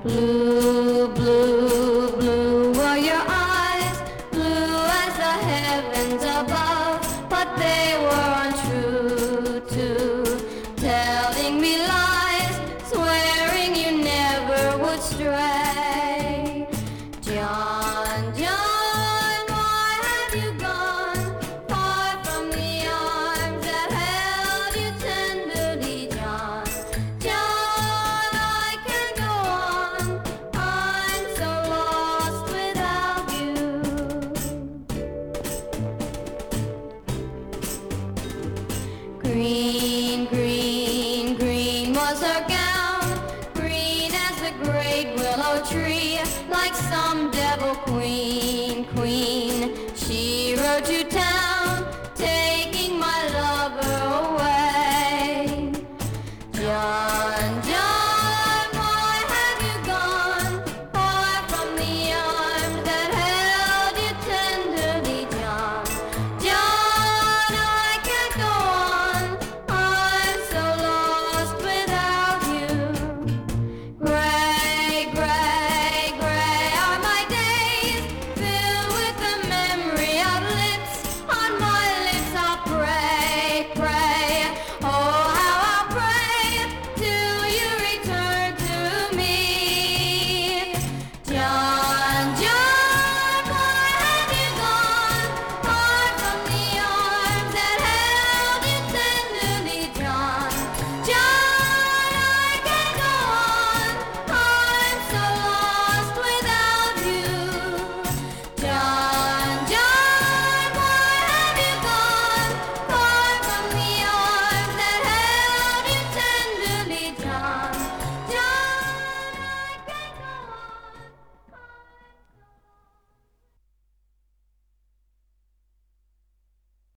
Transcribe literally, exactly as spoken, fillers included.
Blue, blue, blue were your eyes, blue as the heavens above, but they were untrue too, telling me lies, swearing you never would stray. John, John, why have you gone far from the arms that held you tenderly, John? John, I can't go on, I'm so lost without you. Green, green, green was her gown, green as the great willow tree, like some devil queen, queen. She rode to town.